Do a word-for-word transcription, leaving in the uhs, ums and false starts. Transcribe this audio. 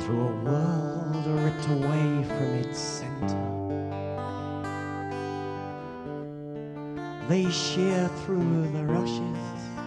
through a world ripped away from its center. They shear through the rushes